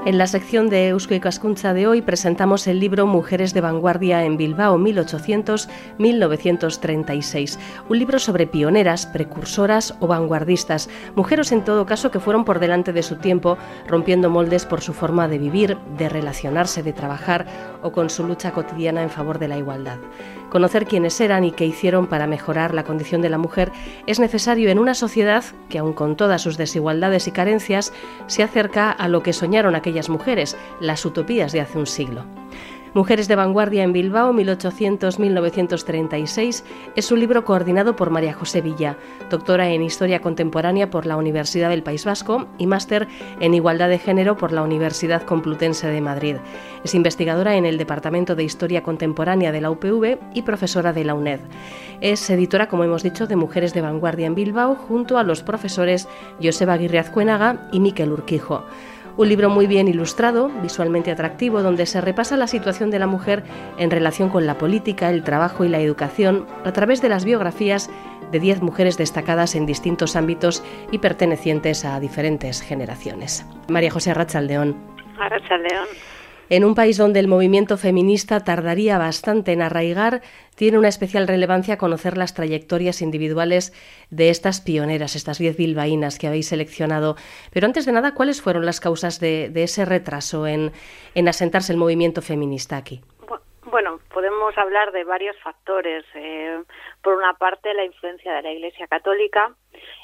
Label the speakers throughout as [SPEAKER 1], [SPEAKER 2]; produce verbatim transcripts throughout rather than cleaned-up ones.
[SPEAKER 1] En la sección de Eusko Ikaskuntza de hoy presentamos el libro Mujeres de vanguardia en Bilbao mil ochocientos a mil novecientos treinta y seis, un libro sobre pioneras, precursoras o vanguardistas, mujeres en todo caso que fueron por delante de su tiempo, rompiendo moldes por su forma de vivir, de relacionarse, de trabajar o con su lucha cotidiana en favor de la igualdad. Conocer quiénes eran y qué hicieron para mejorar la condición de la mujer es necesario en una sociedad que, aun con todas sus desigualdades y carencias, se acerca a lo que soñaron aquellas mujeres, las utopías de hace un siglo. Mujeres de vanguardia en Bilbao mil ochocientos a mil novecientos treinta y seis es un libro coordinado por María José Villa, doctora en Historia Contemporánea por la Universidad del País Vasco y máster en Igualdad de Género por la Universidad Complutense de Madrid. Es investigadora en el Departamento de Historia Contemporánea de la U P V y profesora de la UNED. Es editora, como hemos dicho, de Mujeres de vanguardia en Bilbao junto a los profesores Joseba Aguirre Azcuénaga y Mikel Urquijo. Un libro muy bien ilustrado, visualmente atractivo, donde se repasa la situación de la mujer en relación con la política, el trabajo y la educación a través de las biografías de diez mujeres destacadas en distintos ámbitos y pertenecientes a diferentes generaciones. María José Arratsaldeón.
[SPEAKER 2] Arratsaldeón.
[SPEAKER 1] En un país donde el movimiento feminista tardaría bastante en arraigar, tiene una especial relevancia conocer las trayectorias individuales de estas pioneras, estas diez bilbaínas que habéis seleccionado. Pero antes de nada, ¿cuáles fueron las causas de, de ese retraso en, en asentarse el movimiento feminista aquí?
[SPEAKER 2] Bueno, podemos hablar de varios factores. Eh, por una parte, la influencia de la Iglesia Católica,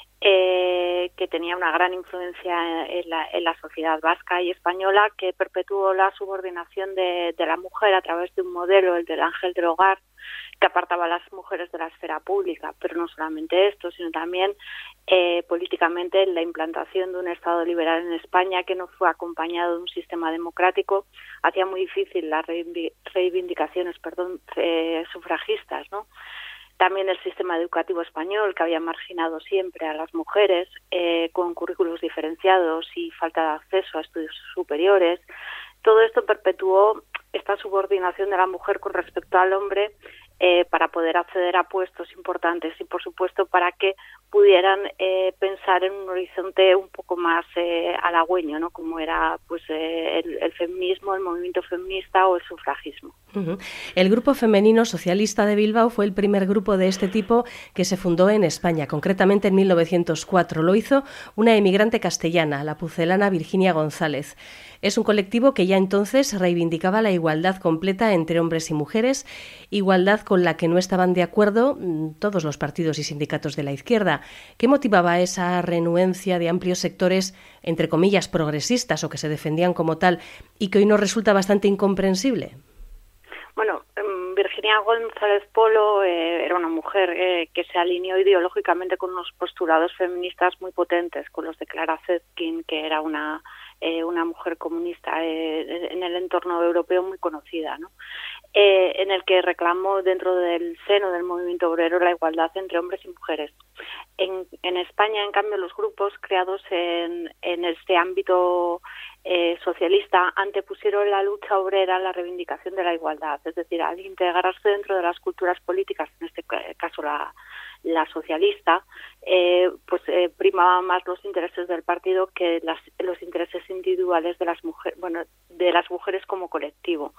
[SPEAKER 2] Eh, que tenía una gran influencia en la, en la sociedad vasca y española, que perpetuó la subordinación de, de la mujer a través de un modelo, el del ángel del hogar, que apartaba a las mujeres de la esfera pública. Pero no solamente esto, sino también eh, políticamente la implantación de un Estado liberal en España que no fue acompañado de un sistema democrático hacía muy difícil las reivindicaciones perdón, eh, sufragistas, ¿no? También el sistema educativo español, que había marginado siempre a las mujeres, eh, con currículos diferenciados y falta de acceso a estudios superiores. Todo esto perpetuó esta subordinación de la mujer con respecto al hombre eh, para poder acceder a puestos importantes y, por supuesto, para que pudieran eh, pensar en un horizonte un poco más eh, halagüeño, ¿no? Como era pues eh, el, el feminismo, el movimiento feminista o el sufragismo.
[SPEAKER 1] Uh-huh. El Grupo Femenino Socialista de Bilbao fue el primer grupo de este tipo que se fundó en España, concretamente en mil novecientos cuatro. Lo hizo una emigrante castellana, la pucelana Virginia González. Es un colectivo que ya entonces reivindicaba la igualdad completa entre hombres y mujeres, igualdad con la que no estaban de acuerdo todos los partidos y sindicatos de la izquierda. ¿Qué motivaba esa renuencia de amplios sectores, entre comillas, progresistas o que se defendían como tal y que hoy nos resulta bastante incomprensible?
[SPEAKER 2] Bueno, Virginia González Polo eh, era una mujer eh, que se alineó ideológicamente con unos postulados feministas muy potentes, con los de Clara Zetkin, que era una eh, una mujer comunista eh, en el entorno europeo muy conocida, ¿no? Eh, en el que reclamó dentro del seno del movimiento obrero la igualdad entre hombres y mujeres. En, en España, en cambio, los grupos creados en, en este ámbito eh, socialista antepusieron la lucha obrera a la reivindicación de la igualdad, es decir, al integrarse dentro de las culturas políticas, en este caso la, la socialista, eh, pues eh, primaban más los intereses del partido que las, los intereses individuales de las mujeres, bueno, de las mujeres como colectivo.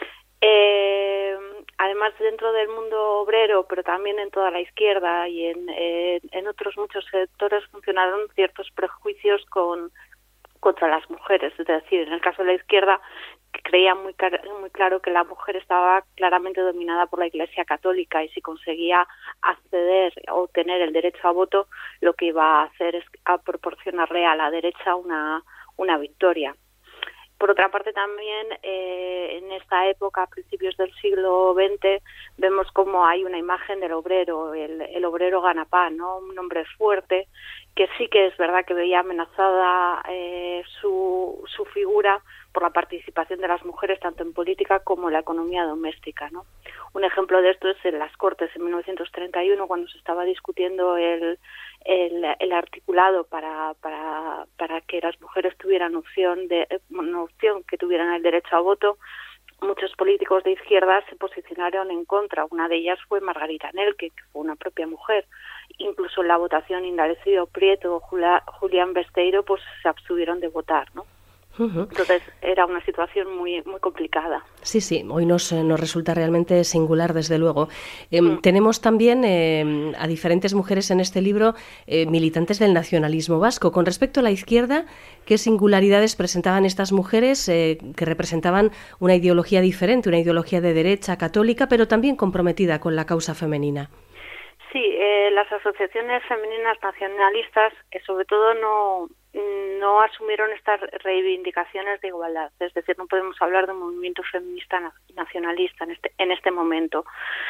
[SPEAKER 2] Eh, además, dentro del mundo obrero, pero también en toda la izquierda y en, eh, en otros muchos sectores funcionaron ciertos prejuicios con, contra las mujeres. Es decir, en el caso de la izquierda, creía muy, muy claro que la mujer estaba claramente dominada por la Iglesia Católica y si conseguía acceder o tener el derecho a voto, lo que iba a hacer es a proporcionarle a la derecha una, una victoria. Por otra parte, también eh, en esta época, a principios del siglo veinte, vemos cómo hay una imagen del obrero, el, el obrero ganapán, ¿no? Un hombre fuerte, que sí que es verdad que veía amenazada eh, su, su figura por la participación de las mujeres tanto en política como en la economía doméstica, ¿no? Un ejemplo de esto es en las Cortes en mil novecientos treinta y uno, cuando se estaba discutiendo el, el, el articulado para, para, para que las mujeres tuvieran opción de una opción que tuvieran el derecho a voto. Muchos políticos de izquierda se posicionaron en contra. Una de ellas fue Margarita Nelke, que fue una propia mujer. Incluso en la votación Indalecio Prieto o Julián Besteiro pues se abstuvieron de votar, ¿no?
[SPEAKER 1] Uh-huh.
[SPEAKER 2] Entonces era una situación muy muy complicada.
[SPEAKER 1] Sí, sí, hoy nos, nos resulta realmente singular, desde luego. Eh, mm. Tenemos también eh, a diferentes mujeres en este libro, eh, militantes del nacionalismo vasco. Con respecto a la izquierda, ¿qué singularidades presentaban estas mujeres eh, que representaban una ideología diferente, una ideología de derecha católica, pero también comprometida con la causa femenina?
[SPEAKER 2] Sí, eh, las asociaciones femeninas nacionalistas, eh, sobre todo, no no asumieron estas reivindicaciones de igualdad. Es decir, no podemos hablar de un movimiento feminista nacionalista en este en este momento.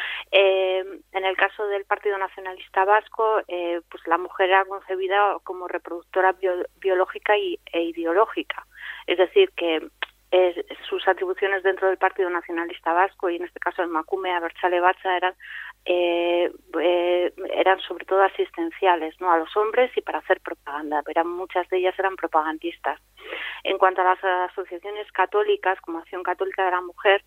[SPEAKER 2] Eh, en el caso del Partido Nacionalista Vasco, eh, pues la mujer era concebida como reproductora bio, biológica y, e ideológica. Es decir, que eh, sus atribuciones dentro del Partido Nacionalista Vasco, y en este caso el Emakume Abertzale Batza, eran Eh, eh, eran sobre todo asistenciales, ¿no?, a los hombres y para hacer propaganda. Eran, muchas de ellas eran propagandistas. En cuanto a las asociaciones católicas, como Acción Católica de la Mujer,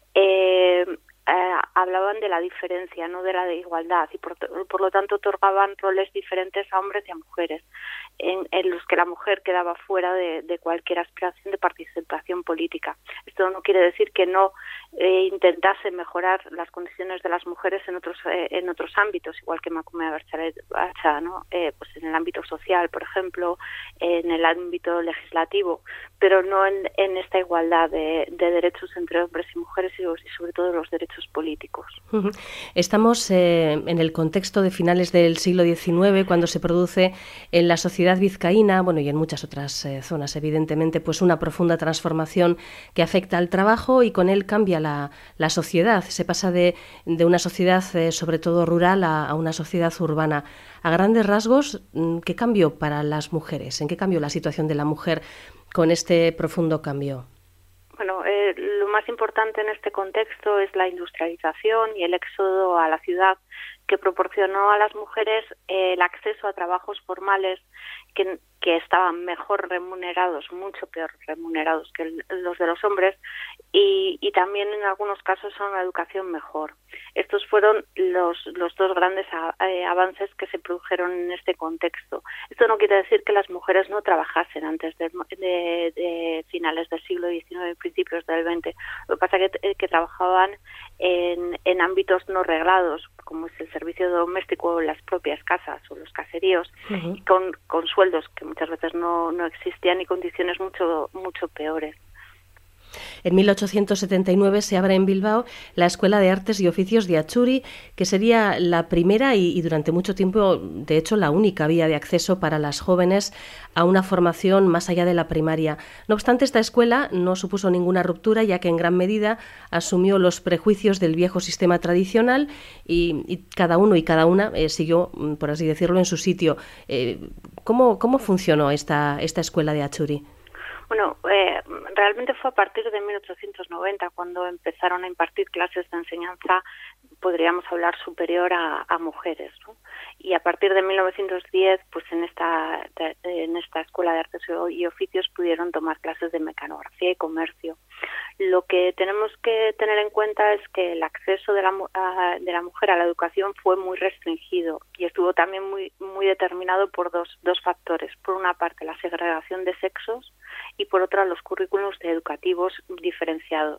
[SPEAKER 2] eh, eh, hablaban de la diferencia, no de la de igualdad, y por, por lo tanto otorgaban roles diferentes a hombres y a mujeres, en, en los que la mujer quedaba fuera de, de cualquier aspiración de participación política. Esto no quiere decir que no eh, intentase mejorar las condiciones de las mujeres en otros eh, en otros ámbitos, igual que Emakume Abertzale Batza, ¿no? Eh, pues en el ámbito social, por ejemplo, en el ámbito legislativo, pero no en, en esta igualdad de, de derechos entre hombres y mujeres, y, y sobre todo los derechos políticos.
[SPEAKER 1] Estamos eh, en el contexto de finales del siglo diecinueve, cuando se produce en la sociedad vizcaína, bueno, y en muchas otras eh, zonas, evidentemente, pues una profunda transformación que afecta al trabajo, y con él cambia la, la sociedad. Se pasa de, de una sociedad eh, sobre todo rural a, a una sociedad urbana. A grandes rasgos, ¿qué cambió para las mujeres? ¿En qué cambió la situación de la mujer con este profundo cambio?
[SPEAKER 2] Bueno, eh, lo más importante en este contexto es la industrialización y el éxodo a la ciudad, que proporcionó a las mujeres eh, el acceso a trabajos formales que, que estaban mejor remunerados, mucho peor remunerados que el, los de los hombres, y, y también en algunos casos a una educación mejor. Estos fueron los, los dos grandes a, eh, avances que se produjeron en este contexto. Esto no quiere decir que las mujeres no trabajasen antes de, de, de finales del siglo diecinueve y principios del veinte. Lo que pasa es que, que trabajaban en, en ámbitos no reglados, como es el servicio doméstico, las propias casas o los caseríos, uh-huh. y con, con sueldos que muchas veces no, no existían, y condiciones mucho mucho peores.
[SPEAKER 1] En mil ochocientos setenta y nueve se abre en Bilbao la Escuela de Artes y Oficios de Atxuri, que sería la primera y, y durante mucho tiempo, de hecho, la única vía de acceso para las jóvenes a una formación más allá de la primaria. No obstante, esta escuela no supuso ninguna ruptura, ya que en gran medida asumió los prejuicios del viejo sistema tradicional, y, y cada uno y cada una eh, siguió, por así decirlo, en su sitio. Eh, ¿cómo, ¿Cómo funcionó esta, esta Escuela de Atxuri?
[SPEAKER 2] Bueno, eh, realmente fue a partir de mil ochocientos noventa cuando empezaron a impartir clases de enseñanza, podríamos hablar, superior a, a mujeres, ¿no? Y a partir de mil novecientos diez, pues en esta en esta Escuela de Artes y Oficios pudieron tomar clases de mecanografía y comercio. Lo que tenemos que tener en cuenta es que el acceso de la, a, de la mujer a la educación fue muy restringido, y estuvo también muy muy determinado por dos, dos factores. Por una parte, la segregación de sexos, y por otra, los currículos educativos diferenciados.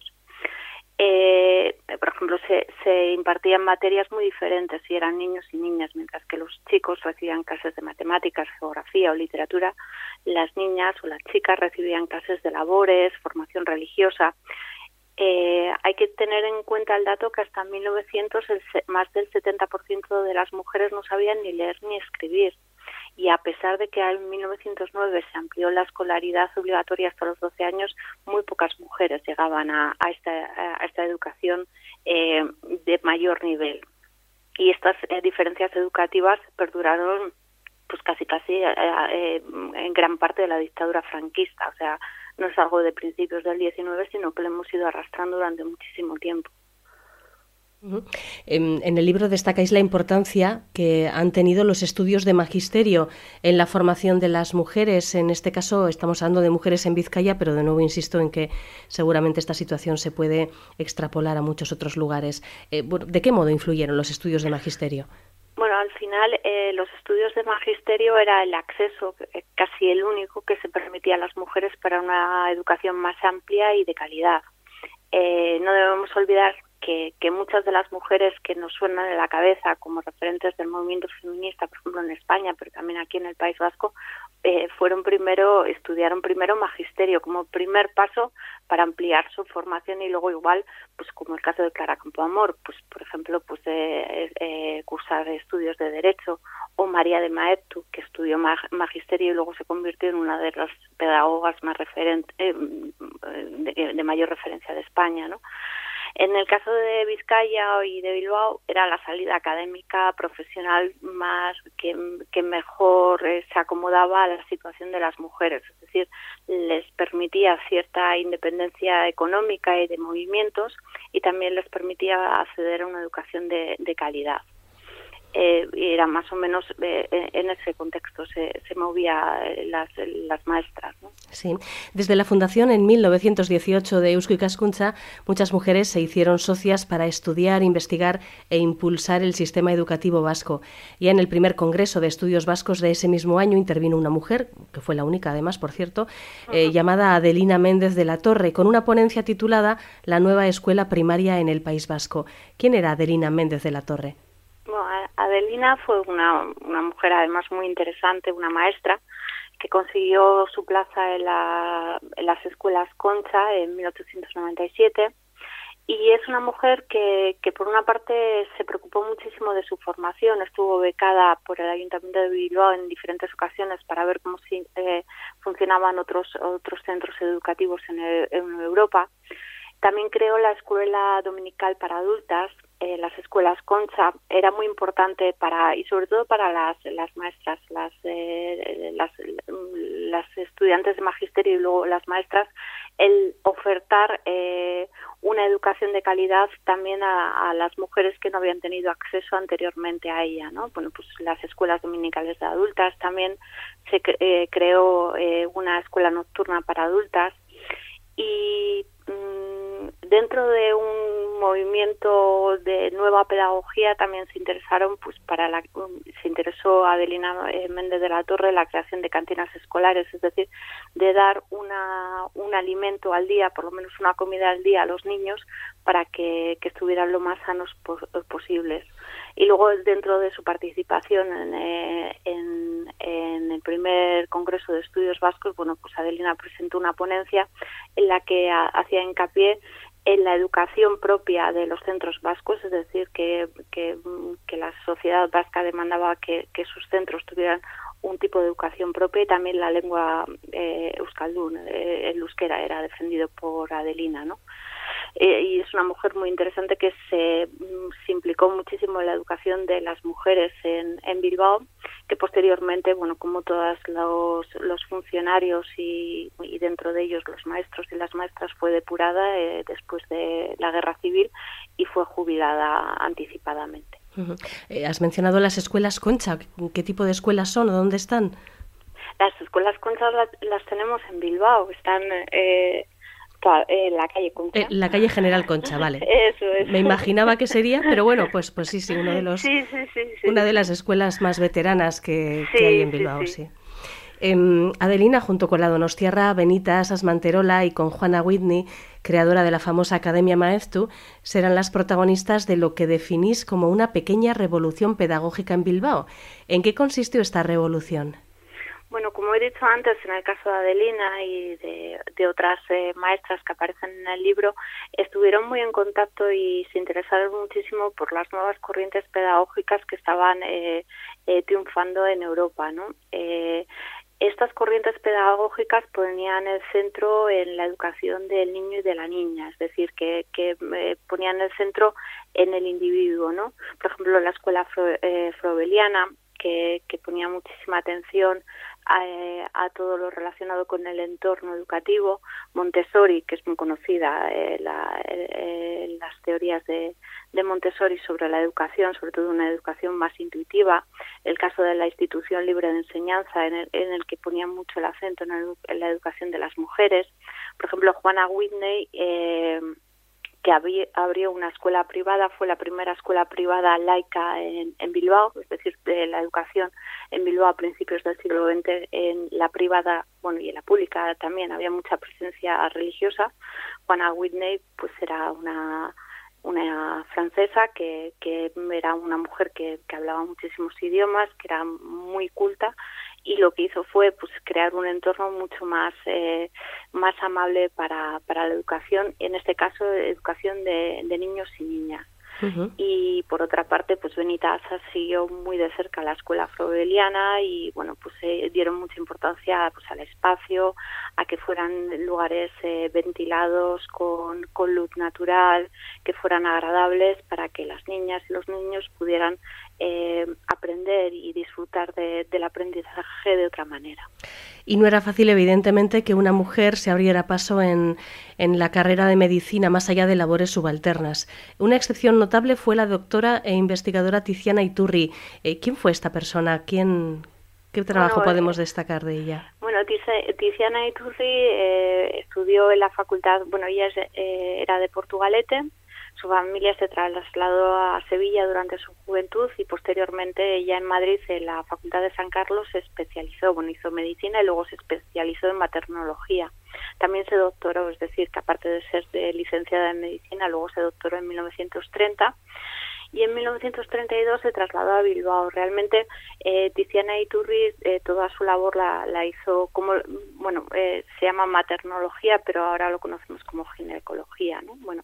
[SPEAKER 2] Eh, por ejemplo, se, se impartían materias muy diferentes si eran niños y niñas. Mientras que los chicos recibían clases de matemáticas, geografía o literatura, las niñas o las chicas recibían clases de labores, formación religiosa. Eh, hay que tener en cuenta el dato que hasta mil novecientos el, más del setenta por ciento de las mujeres no sabían ni leer ni escribir. Y a pesar de que en mil novecientos nueve se amplió la escolaridad obligatoria hasta los doce años, muy pocas mujeres llegaban a, a, esta, a esta educación eh, de mayor nivel. Y estas eh, diferencias educativas perduraron pues casi casi eh, eh, en gran parte de la dictadura franquista. O sea, no es algo de principios del diecinueve, sino que lo hemos ido arrastrando durante muchísimo tiempo.
[SPEAKER 1] En el libro destacáis la importancia que han tenido los estudios de magisterio en la formación de las mujeres. En este caso estamos hablando de mujeres en Vizcaya, pero de nuevo insisto en que seguramente esta situación se puede extrapolar a muchos otros lugares. Eh, ¿De qué modo influyeron los estudios de magisterio?
[SPEAKER 2] Bueno, al final eh, los estudios de magisterio era el acceso, eh, casi el único que se permitía a las mujeres para una educación más amplia y de calidad. Eh, no debemos olvidar que, que muchas de las mujeres que nos suenan en la cabeza como referentes del movimiento feminista, por ejemplo en España, pero también aquí en el País Vasco, eh, fueron primero, estudiaron primero magisterio como primer paso para ampliar su formación, y luego igual, pues como el caso de Clara Campoamor, pues por ejemplo, pues eh, eh, cursar estudios de Derecho, o María de Maeztu, que estudió mag- magisterio y luego se convirtió en una de las pedagogas más referentes, eh, de, de mayor referencia de España, ¿no? En el caso de Vizcaya y de Bilbao era la salida académica profesional más que, que mejor eh, se acomodaba a la situación de las mujeres, es decir, les permitía cierta independencia económica y de movimientos, y también les permitía acceder a una educación de, de calidad. Eh, y era más o menos eh, en ese contexto se, se movía las, las maestras, ¿no?
[SPEAKER 1] Sí. Desde la fundación en mil novecientos dieciocho de Eusko Ikaskuntza, muchas mujeres se hicieron socias para estudiar, investigar e impulsar el sistema educativo vasco. Ya en el primer Congreso de Estudios Vascos de ese mismo año intervino una mujer, que fue la única además, por cierto, eh, uh-huh. llamada Adelina Méndez de la Torre, con una ponencia titulada La nueva escuela primaria en el País Vasco. ¿Quién era Adelina Méndez de la Torre?
[SPEAKER 2] Bueno, Adelina fue una, una mujer además muy interesante, una maestra que consiguió su plaza en, la, en las escuelas Concha en mil ochocientos noventa y siete, y es una mujer que, que por una parte se preocupó muchísimo de su formación, estuvo becada por el Ayuntamiento de Bilbao en diferentes ocasiones para ver cómo si, eh, funcionaban otros, otros centros educativos en, el, en Europa. También creó la escuela dominical para adultas, eh, las escuelas Concha. Era muy importante para, y sobre todo para las, las maestras, las, eh, las, las estudiantes de magisterio y luego las maestras, el ofertar eh, una educación de calidad también a, a las mujeres que no habían tenido acceso anteriormente a ella, ¿no? Bueno, pues las escuelas dominicales de adultas, también se eh, creó eh, una escuela nocturna para adultas, y mmm, dentro de un movimiento de nueva pedagogía también se interesaron, pues para la se interesó Adelina Méndez de la Torre la creación de cantinas escolares, es decir, de dar una un alimento al día, por lo menos una comida al día a los niños para que, que estuvieran lo más sanos pos, posibles. Y luego dentro de su participación en, eh, en, en el primer Congreso de Estudios Vascos, bueno, pues Adelina presentó una ponencia en la que a, hacía hincapié en la educación propia de los centros vascos, es decir, que, que, que la sociedad vasca demandaba que, que sus centros tuvieran un tipo de educación propia, y también la lengua eh, euskaldun, eh, el euskera era defendido por Adelina, ¿no? Eh, y es una mujer muy interesante que se, se implicó muchísimo en la educación de las mujeres en, en Bilbao, que posteriormente, bueno, como todos los, los funcionarios y, y dentro de ellos los maestros y las maestras, fue depurada eh, después de la Guerra Civil y fue jubilada anticipadamente.
[SPEAKER 1] Uh-huh. Eh, has mencionado las escuelas Concha. ¿Qué tipo de escuelas son o dónde están?
[SPEAKER 2] Las escuelas Concha las, las tenemos en Bilbao, están... Eh, en la calle Concha.
[SPEAKER 1] Eh, la calle General Concha, vale.
[SPEAKER 2] Eso es.
[SPEAKER 1] Me imaginaba que sería, pero bueno, pues pues sí, sí, uno de los,
[SPEAKER 2] sí, sí, sí, sí.
[SPEAKER 1] una de las escuelas más veteranas que,
[SPEAKER 2] sí,
[SPEAKER 1] que hay en Bilbao, sí.
[SPEAKER 2] sí.
[SPEAKER 1] sí. Eh, Adelina, junto con la donostiarra Benita Asas Manterola y con Juana Whitney, creadora de la famosa Academia Maeztu, serán las protagonistas de lo que definís como una pequeña revolución pedagógica en Bilbao. ¿En qué consistió esta revolución?
[SPEAKER 2] Bueno, como he dicho antes, en el caso de Adelina y de, de otras eh, maestras que aparecen en el libro, estuvieron muy en contacto y se interesaron muchísimo por las nuevas corrientes pedagógicas que estaban eh, eh, triunfando en Europa, ¿no? Eh, Estas corrientes pedagógicas ponían el centro en la educación del niño y de la niña, es decir, que, que eh, ponían el centro en el individuo, ¿no? Por ejemplo, la escuela fro, eh, froebeliana, que, que ponía muchísima atención a, a todo lo relacionado con el entorno educativo. Montessori, que es muy conocida, eh, la, eh, las teorías de, de Montessori sobre la educación, sobre todo una educación más intuitiva. El caso de la institución libre de enseñanza, en el, en el que ponía mucho el acento en, el, en la educación de las mujeres. Por ejemplo, Juana Whitney, eh, que abri, abrió una escuela privada, fue la primera escuela privada laica en, en Bilbao, es decir, de la educación en Bilbao a principios del siglo veinte, en la privada, bueno, y en la pública también había mucha presencia religiosa. Juana Whitney, pues era una una francesa que, que era una mujer que, que hablaba muchísimos idiomas, que era muy culta, y lo que hizo fue pues crear un entorno mucho más eh, más amable para, para la educación, en este caso educación de, de niños y niñas. Uh-huh. Y por otra parte, pues Benita Assas siguió muy de cerca la escuela afrobeliana y bueno, pues eh, dieron mucha importancia pues al espacio, a que fueran lugares eh, ventilados con, con luz natural, que fueran agradables para que las niñas y los niños pudieran eh, aprender y disfrutar de, del aprendizaje de otra manera.
[SPEAKER 1] Y no era fácil, evidentemente, que una mujer se abriera paso en, en la carrera de medicina más allá de labores subalternas. Una excepción notable fue la doctora e investigadora Tiziana Iturri. Eh, ¿Quién fue esta persona? ¿Quién, ¿Qué trabajo bueno, podemos eh, destacar de ella?
[SPEAKER 2] Bueno, Tiziana Iturri eh, estudió en la facultad, bueno, ella es, eh, era de Portugalete. Su familia se trasladó a Sevilla durante su juventud y posteriormente ella en Madrid, en la Facultad de San Carlos, se especializó, bueno, hizo medicina y luego se especializó en maternología. También se doctoró, es decir, que aparte de ser de licenciada en medicina, luego se doctoró en mil novecientos treinta y en mil novecientos treinta y dos se trasladó a Bilbao. Realmente eh, Tiziana Iturri eh, toda su labor la, la hizo como, bueno, eh, se llama maternología, pero ahora lo conocemos como ginecología, ¿no? Bueno,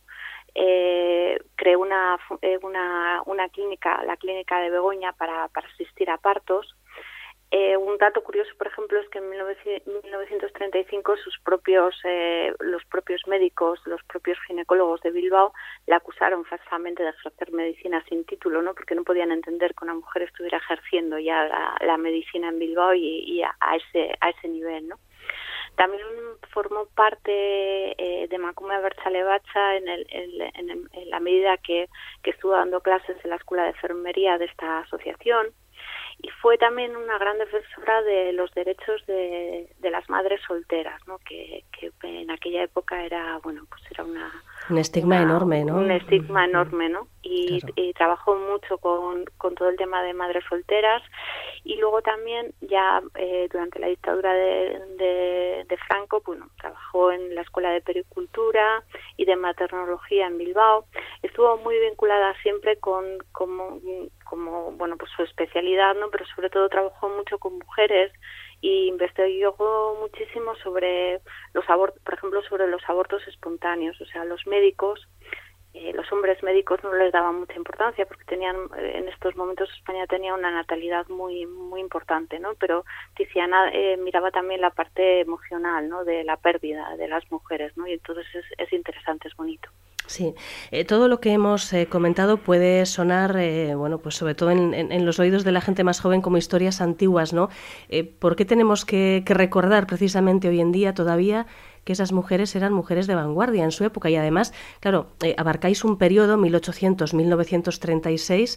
[SPEAKER 2] Eh, creó una, una, una clínica, la clínica de Begoña, para, para asistir a partos. Eh, un dato curioso, por ejemplo, es que en mil novecientos treinta y cinco sus propios, eh, los propios médicos, los propios ginecólogos de Bilbao la acusaron falsamente de ejercer medicina sin título, ¿no? Porque no podían entender que una mujer estuviera ejerciendo ya la, la medicina en Bilbao y, y a, a ese a ese nivel, ¿no? También formó parte eh, de Emakume Abertzale Batza en, el, en, en, en la medida que, que estuvo dando clases en la escuela de enfermería de esta asociación, y fue también una gran defensora de los derechos de, de las madres solteras, ¿no? Que, que en aquella época era, bueno, pues era una
[SPEAKER 1] un estigma
[SPEAKER 2] una,
[SPEAKER 1] enorme, ¿no?
[SPEAKER 2] Un estigma enorme, ¿no? Y, claro. y trabajó mucho con, con todo el tema de madres solteras, y luego también ya eh, durante la dictadura de, de, de Franco, bueno, trabajó en la Escuela de Pericultura y de Maternología en Bilbao. Estuvo muy vinculada siempre con como, como bueno, pues su especialidad, ¿no? Pero sobre todo trabajó mucho con mujeres y investigó muchísimo sobre los abortos, por ejemplo, sobre los abortos espontáneos. O sea, los médicos, eh, los hombres médicos no les daban mucha importancia porque tenían, en estos momentos España tenía una natalidad muy muy importante, ¿no? Pero Tiziana eh, miraba también la parte emocional, ¿no? De la pérdida de las mujeres, ¿no? Y entonces es, es interesante, es bonito.
[SPEAKER 1] Sí, eh, todo lo que hemos eh, comentado puede sonar, eh, bueno, pues sobre todo en, en, en los oídos de la gente más joven como historias antiguas, ¿no? Eh, ¿Por qué tenemos que, que recordar precisamente hoy en día todavía que esas mujeres eran mujeres de vanguardia en su época? Y además, claro, eh, abarcáis un periodo, mil ochocientos a mil novecientos treinta y seis,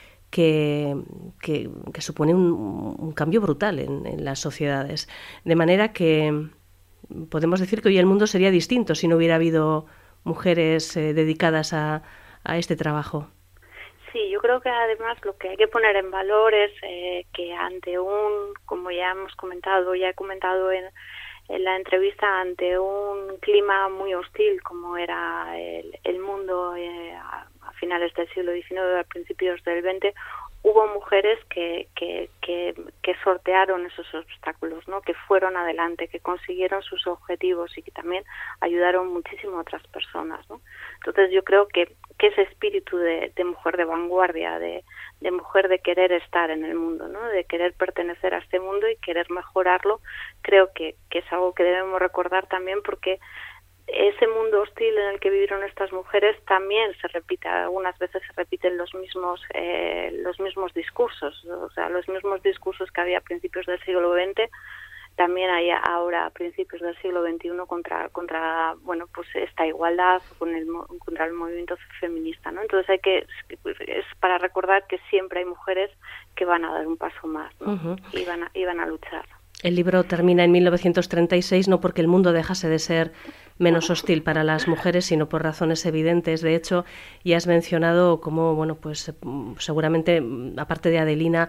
[SPEAKER 1] que, que, que supone un, un cambio brutal en, en las sociedades. De manera que podemos decir que hoy el mundo sería distinto si no hubiera habido mujeres eh, dedicadas a, a este trabajo.
[SPEAKER 2] Sí, yo creo que además lo que hay que poner en valor es eh, que ante un, como ya hemos comentado, ya he comentado en, en la entrevista, ante un clima muy hostil como era el, el mundo eh, a, a finales del siglo diecinueve, a principios del veinte, hubo mujeres que, que, que, que sortearon esos obstáculos, ¿no? Que fueron adelante, que consiguieron sus objetivos y que también ayudaron muchísimo a otras personas, ¿no? Entonces yo creo que, que ese espíritu de, de mujer de vanguardia, de, de mujer de querer estar en el mundo, ¿no? De querer pertenecer a este mundo y querer mejorarlo, creo que, que es algo que debemos recordar también, porque ese mundo hostil en el que vivieron estas mujeres también se repite, algunas veces se repiten los mismos eh, los mismos discursos, o sea, los mismos discursos que había a principios del siglo veinte, también hay ahora a principios del siglo veintiuno contra contra bueno, pues esta igualdad, con el contra el movimiento feminista, ¿no? Entonces hay que es para recordar que siempre hay mujeres que van a dar un paso más, ¿no? Uh-huh. y van a, y van a luchar.
[SPEAKER 1] El libro termina en mil novecientos treinta y seis, no porque el mundo dejase de ser menos hostil para las mujeres, sino por razones evidentes. De hecho, ya has mencionado cómo, bueno, pues seguramente, aparte de Adelina,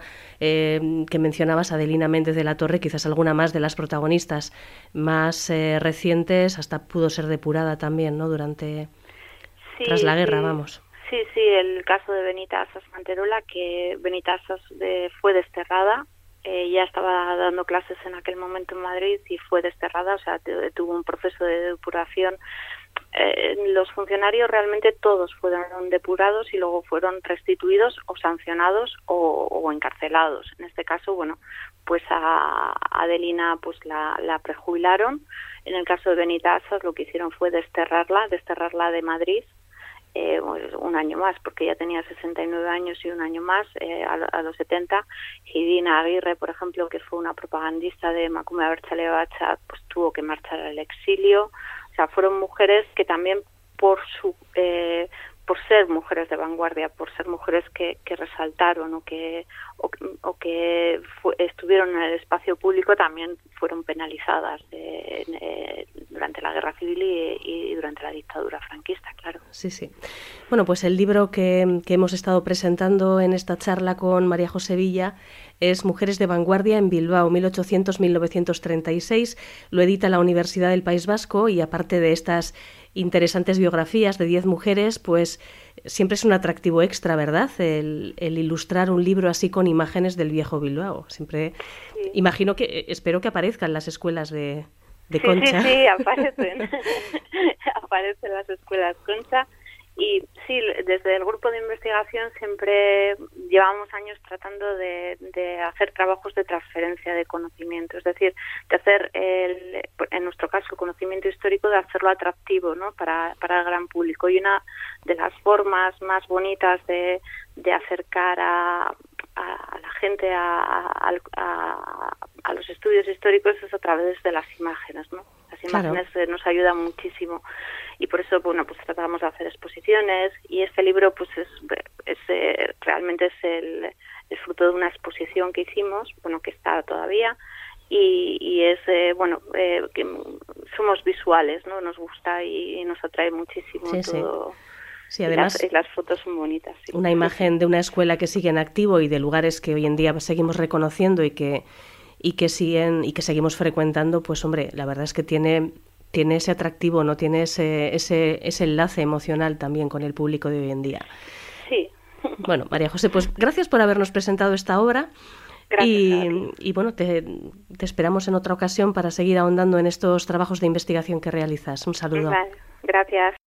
[SPEAKER 1] eh, que mencionabas, Adelina Méndez de la Torre, quizás alguna más de las protagonistas más eh, recientes, hasta pudo ser depurada también, ¿no?, durante, sí, tras la guerra,
[SPEAKER 2] sí.
[SPEAKER 1] vamos.
[SPEAKER 2] Sí, sí, el caso de Benita Asas Manterola, que Benita Asas de, fue desterrada. Eh, ya estaba dando clases en aquel momento en Madrid y fue desterrada, o sea, tuvo un proceso de depuración. Eh, los funcionarios realmente todos fueron depurados y luego fueron restituidos o sancionados o, o encarcelados. En este caso, bueno, pues a Adelina pues la, la prejubilaron. En el caso de Benita Asas lo que hicieron fue desterrarla, desterrarla de Madrid. Eh, un año más, porque ya tenía sesenta y nueve años y un año más, eh, a, a los setenta. Y Dina Aguirre, por ejemplo, que fue una propagandista de Emakume Abertzale Batza, pues tuvo que marchar al exilio. O sea, fueron mujeres que también por su eh, por ser mujeres de vanguardia, por ser mujeres que, que resaltaron o que o, o que fue, estuvieron en el espacio público, también fueron penalizadas eh, eh, durante la Guerra Civil y, y durante la dictadura franquista, claro.
[SPEAKER 1] Sí, sí. Bueno, pues el libro que, que hemos estado presentando en esta charla con María José Villa es Mujeres de Vanguardia en Bilbao, mil ochocientos a mil novecientos treinta y seis. Lo edita la Universidad del País Vasco y aparte de estas interesantes biografías de diez mujeres, pues siempre es un atractivo extra, ¿verdad?, el, el ilustrar un libro así con imágenes del viejo Bilbao. Siempre sí. Imagino que, espero que aparezcan las escuelas de, de
[SPEAKER 2] sí,
[SPEAKER 1] Concha.
[SPEAKER 2] Sí, sí, aparecen. Aparecen las escuelas Concha. Y sí, desde el grupo de investigación siempre llevamos años tratando de, de hacer trabajos de transferencia de conocimiento, es decir, de hacer, el, en nuestro caso, el conocimiento histórico, de hacerlo atractivo, ¿no?, para, para el gran público. Y una de las formas más bonitas de, de acercar a, a, a la gente a, a, a, a los estudios históricos es a través de las imágenes, ¿no? Las imágenes claro. nos ayudan muchísimo. Y por eso, bueno, pues tratamos de hacer exposiciones, y este libro pues es, es eh, realmente es el, el fruto de una exposición que hicimos, bueno, que está todavía, y, y es, eh, bueno, eh, que somos visuales, ¿no? Nos gusta y, y nos atrae muchísimo sí, todo. Sí. Sí, además, y las, y las fotos son bonitas. Sí.
[SPEAKER 1] Una imagen de una escuela que sigue en activo y de lugares que hoy en día seguimos reconociendo y que, y que siguen y que seguimos frecuentando, pues hombre, la verdad es que tiene... tiene ese atractivo, ¿no? Tiene ese, ese, ese enlace emocional también con el público de hoy en día.
[SPEAKER 2] Sí.
[SPEAKER 1] Bueno, María José, pues gracias por habernos presentado esta obra.
[SPEAKER 2] Gracias
[SPEAKER 1] y, y bueno, te, te esperamos en otra ocasión para seguir ahondando en estos trabajos de investigación que realizas. Un saludo.
[SPEAKER 2] Vale, gracias.